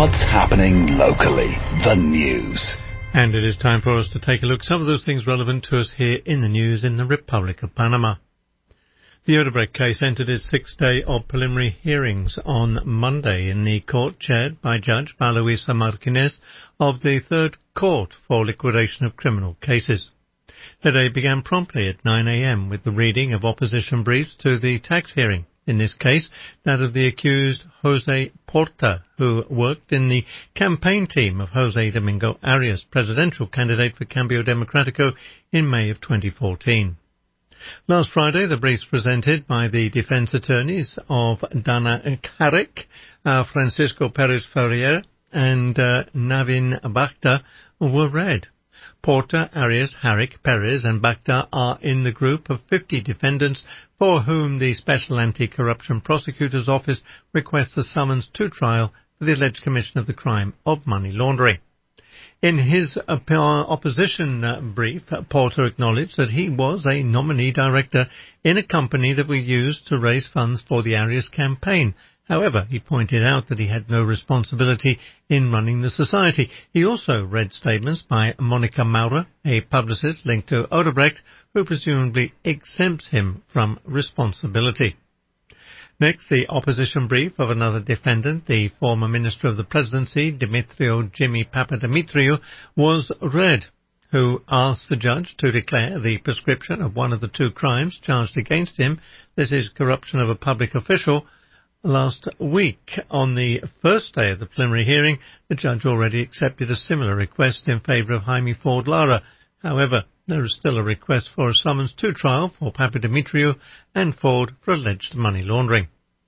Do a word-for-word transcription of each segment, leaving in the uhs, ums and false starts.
What's happening locally? The news. And it is time for us to take a look at some of those things relevant to us here in the news in the Republic of Panama. The Odebrecht case entered its sixth day of preliminary hearings on Monday in the court chaired by Judge Maluisa Martinez of the Third Court for Liquidation of Criminal Cases. The day began promptly at nine a.m. with the reading of opposition briefs to the tax hearing, in this case that of the accused Jose Porta, who worked in the campaign team of Jose Domingo Arias, presidential candidate for Cambio Democratico in May of twenty fourteen. Last Friday, the briefs presented by the defense attorneys of Dana Carrick, uh, Francisco Perez Ferrier and uh, Navin Bakhta were read. Porta, Arias, Herrick, Perez and Bakhta are in the group of fifty defendants for whom the Special Anti-Corruption Prosecutor's Office requests a summons to trial for the alleged commission of the crime of money laundering. In his uh, opposition uh, brief, Porter acknowledged that he was a nominee director in a company that we used to raise funds for the Arias campaign. However, he pointed out that he had no responsibility in running the society. He also read statements by Monica Maura, a publicist linked to Odebrecht, who presumably exempts him from responsibility. Next, the opposition brief of another defendant, the former Minister of the Presidency, Dimitrio Jimmy Papadimitriou, was read, who asked the judge to declare the prescription of one of the two crimes charged against him, this is corruption of a public official. Last week, on the first day of the preliminary hearing, the judge already accepted a similar request in favour of Jaime Ford Lara. However, there is still a request for a summons to trial for Papadimitriou and Ford for alleged money laundering.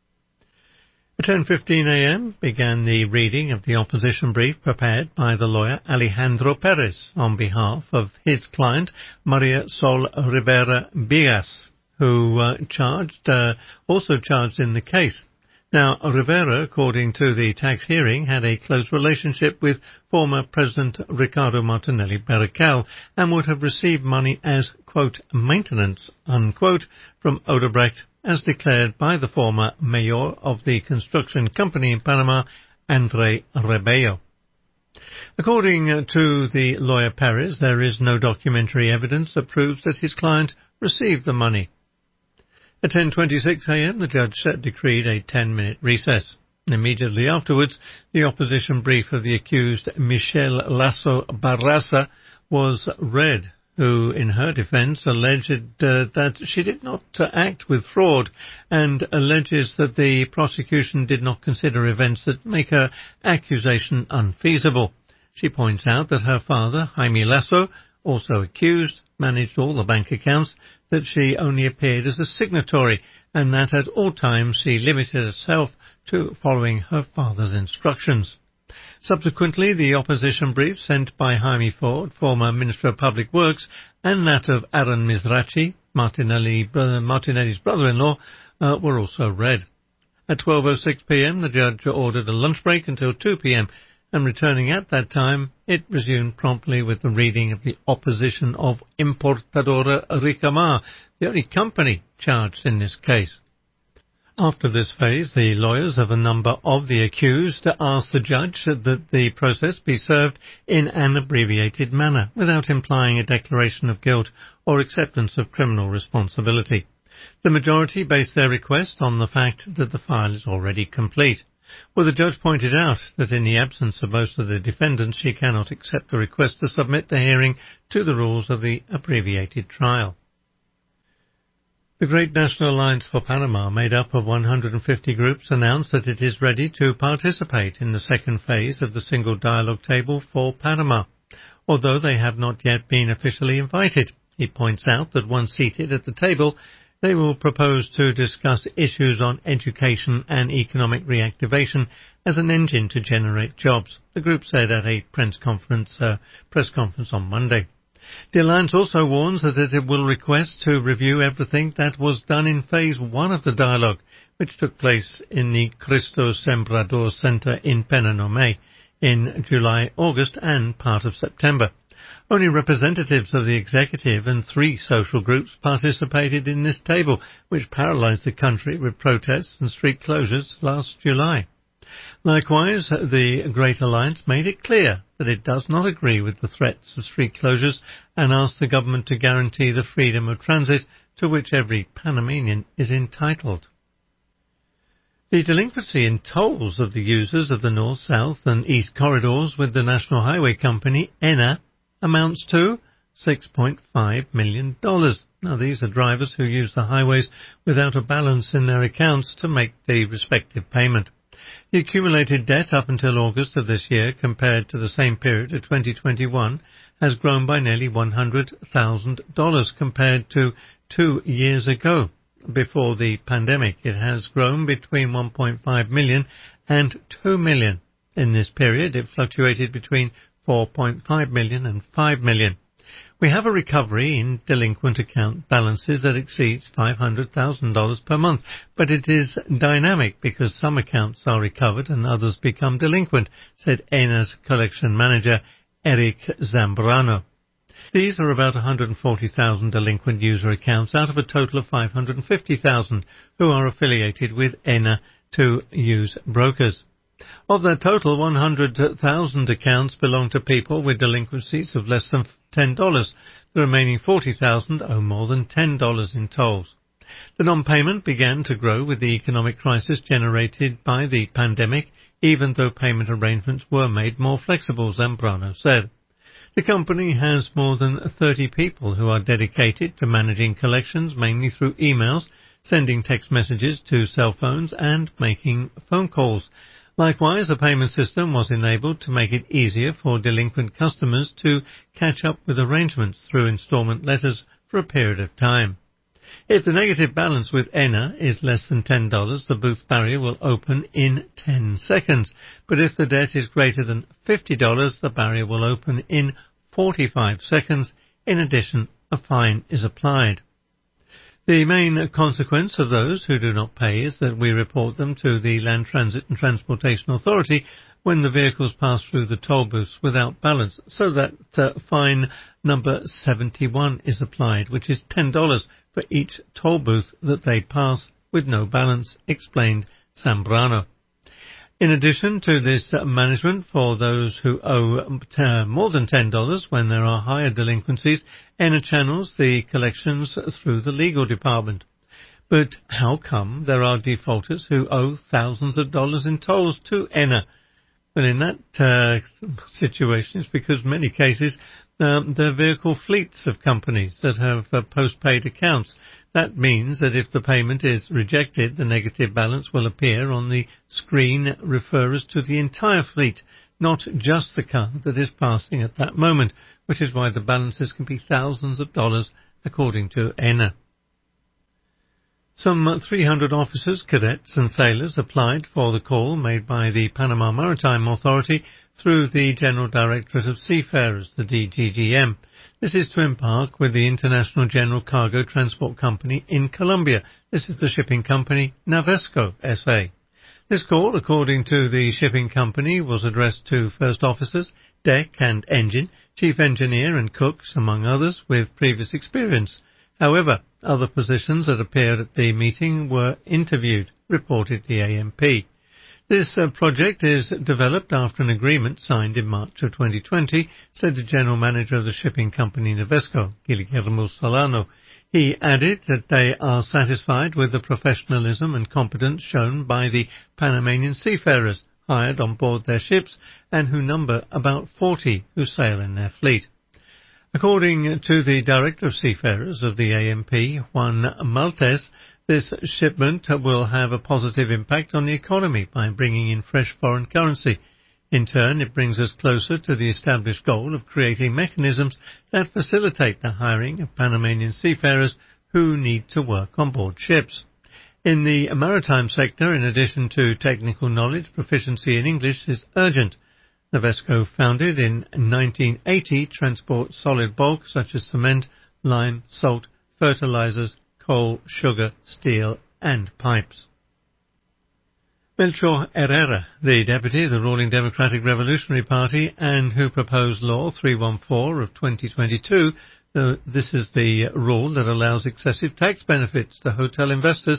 At ten fifteen a.m. began the reading of the opposition brief prepared by the lawyer Alejandro Perez on behalf of his client Maria Sol Rivera Bigas, who uh, charged, uh, also charged in the case. Now, Rivera, according to the tax hearing, had a close relationship with former President Ricardo Martinelli Barracal and would have received money as, quote, maintenance, unquote, from Odebrecht, as declared by the former mayor of the construction company in Panama, Andre Rebello. According to the lawyer Perez, there is no documentary evidence that proves that his client received the money. At ten twenty-six a.m., the judge decreed a ten-minute recess. Immediately afterwards, the opposition brief of the accused Michelle Lasso Barraza was read, who, in her defence, alleged uh, that she did not uh, act with fraud and alleges that the prosecution did not consider events that make her accusation unfeasible. She points out that her father, Jaime Lasso, also accused, managed all the bank accounts, that she only appeared as a signatory, and that at all times she limited herself to following her father's instructions. Subsequently, the opposition brief sent by Jaime Ford, former Minister of Public Works, and that of Aaron Mizrachi, Martinelli, brother, Martinelli's brother-in-law, uh, were also read. At twelve oh six p.m., the judge ordered a lunch break until two p.m., and returning at that time, it resumed promptly with the reading of the opposition of Importadora Ricamar, the only company charged in this case. After this phase, the lawyers of a number of the accused asked the judge that the process be served in an abbreviated manner, without implying a declaration of guilt or acceptance of criminal responsibility. The majority based their request on the fact that the file is already complete. Well, the judge pointed out that in the absence of most of the defendants, she cannot accept the request to submit the hearing to the rules of the abbreviated trial. The Great National Alliance for Panama, made up of one hundred fifty groups, announced that it is ready to participate in the second phase of the Single Dialogue Table for Panama, although they have not yet been officially invited. He points out that once seated at the table, they will propose to discuss issues on education and economic reactivation as an engine to generate jobs, the group said at a press conference, uh, press conference on Monday. The Alliance also warns that it will request to review everything that was done in Phase one of the dialogue, which took place in the Cristo Sembrador Center in Penonomé in July, August and part of September. Only representatives of the executive and three social groups participated in this table, which paralysed the country with protests and street closures last July. Likewise, the Great Alliance made it clear that it does not agree with the threats of street closures and asked the government to guarantee the freedom of transit to which every Panamanian is entitled. The delinquency in tolls of the users of the North, South and East corridors with the National Highway Company, N A, amounts to six point five million dollars. Now, these are drivers who use the highways without a balance in their accounts to make the respective payment. The accumulated debt up until August of this year, compared to the same period of twenty twenty-one, has grown by nearly one hundred thousand dollars compared to two years ago. Before the pandemic, it has grown between one point five million and two million. In this period, it fluctuated between four point five million and five million. We have a recovery in delinquent account balances that exceeds five hundred thousand dollars per month, but it is dynamic because some accounts are recovered and others become delinquent, said N A's collection manager, Eric Zambrano. These are about one hundred forty thousand delinquent user accounts out of a total of five hundred fifty thousand who are affiliated with N A to use brokers. Of that total, one hundred thousand accounts belong to people with delinquencies of less than ten dollars. The remaining forty thousand owe more than ten dollars in tolls. The non-payment began to grow with the economic crisis generated by the pandemic, even though payment arrangements were made more flexible, Zambrano said. The company has more than thirty people who are dedicated to managing collections, mainly through emails, sending text messages to cell phones and making phone calls. Likewise, the payment system was enabled to make it easier for delinquent customers to catch up with arrangements through installment letters for a period of time. If the negative balance with N A is less than ten dollars, the booth barrier will open in ten seconds. But if the debt is greater than fifty dollars, the barrier will open in forty-five seconds. In addition, a fine is applied. The main consequence of those who do not pay is that we report them to the Land Transit and Transportation Authority when the vehicles pass through the toll booths without balance, so that uh, fine number seventy-one is applied, which is ten dollars for each toll booth that they pass with no balance, explained Zambrano. In addition to this uh, management for those who owe uh, more than ten dollars when there are higher delinquencies, N A channels the collections through the legal department. But how come there are defaulters who owe thousands of dollars in tolls to N A? Well, in that uh, situation, it's because in many cases um, there are vehicle fleets of companies that have uh, post-paid accounts. That means that if the payment is rejected, the negative balance will appear on the screen referrers to the entire fleet, not just the car that is passing at that moment, which is why the balances can be thousands of dollars, according to N A. Some three hundred officers, cadets and sailors applied for the call made by the Panama Maritime Authority through the General Directorate of Seafarers, the D G G M. This is to embark with the International General Cargo Transport Company in Colombia. This is the shipping company Navesco S A This call, according to the shipping company, was addressed to first officers, deck and engine, chief engineer and cooks, among others, with previous experience. However, other positions that appeared at the meeting were interviewed, reported the A M P. This uh, project is developed after an agreement signed in March of twenty twenty, said the general manager of the shipping company Navesco, Guillermo Solano. He added that they are satisfied with the professionalism and competence shown by the Panamanian seafarers hired on board their ships and who number about forty who sail in their fleet. According to the Director of Seafarers of the A M P, Juan Maltez, this shipment will have a positive impact on the economy by bringing in fresh foreign currency. In turn, it brings us closer to the established goal of creating mechanisms that facilitate the hiring of Panamanian seafarers who need to work on board ships. In the maritime sector, in addition to technical knowledge, proficiency in English is urgent. Navesco, founded in nineteen eighty, transports solid bulk such as cement, lime, salt, fertilizers, coal, sugar, steel, and pipes. Melchor Herrera, the deputy of the ruling Democratic Revolutionary Party and who proposed Law three fourteen of twenty twenty-two, uh, this is the rule that allows excessive tax benefits to hotel investors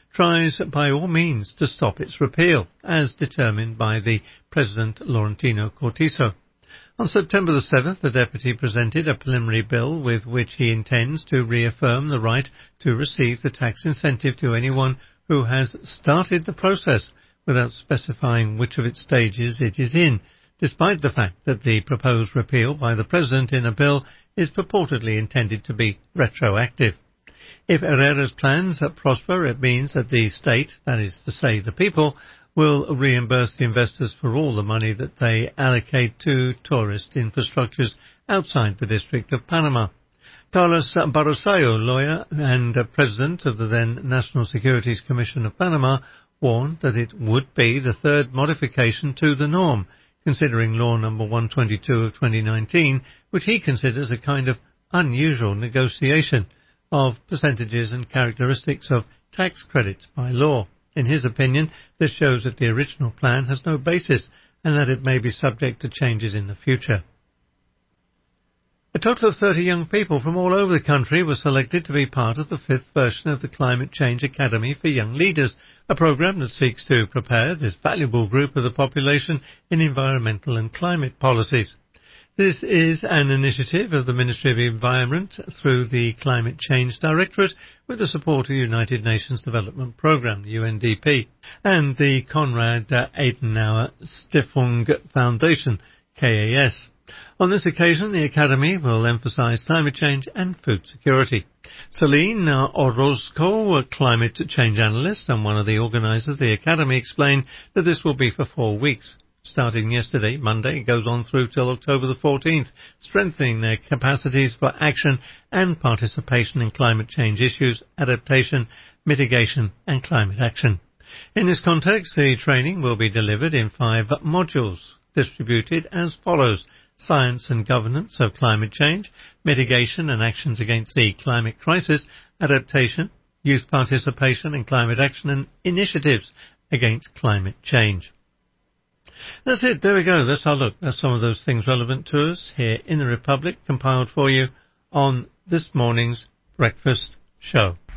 tries by all means to stop its repeal, as determined by the President Laurentino Cortizo. On September the seventh, the deputy presented a preliminary bill with which he intends to reaffirm the right to receive the tax incentive to anyone who has started the process, without specifying which of its stages it is in, despite the fact that the proposed repeal by the President in a bill is purportedly intended to be retroactive. If Herrera's plans prosper, it means that the state, that is to say the people, will reimburse the investors for all the money that they allocate to tourist infrastructures outside the District of Panama. Carlos Barosayo, lawyer and president of the then National Securities Commission of Panama, warned that it would be the third modification to the norm, considering Law Number one twenty-two of twenty nineteen, which he considers a kind of unusual negotiation of percentages and characteristics of tax credits by law. In his opinion, this shows that the original plan has no basis and that it may be subject to changes in the future. A total of thirty young people from all over the country were selected to be part of the fifth version of the Climate Change Academy for Young Leaders, a program that seeks to prepare this valuable group of the population in environmental and climate policies. This is an initiative of the Ministry of Environment through the Climate Change Directorate with the support of the United Nations Development Programme, the U N D P, and the Konrad Adenauer Stiftung Foundation, K A S. On this occasion, the Academy will emphasize climate change and food security. Celine Orozco, a climate change analyst and one of the organizers of the Academy, explained that this will be for four weeks. Starting yesterday, Monday, it goes on through till October the fourteenth, strengthening their capacities for action and participation in climate change issues, adaptation, mitigation and climate action. In this context, the training will be delivered in five modules, distributed as follows: Science and Governance of Climate Change, Mitigation and Actions Against the Climate Crisis, Adaptation, Youth Participation in Climate Action and Initiatives Against Climate Change. That's it. There we go. That's our look. That's some of those things relevant to us here in the Republic, compiled for you on this morning's Breakfast Show.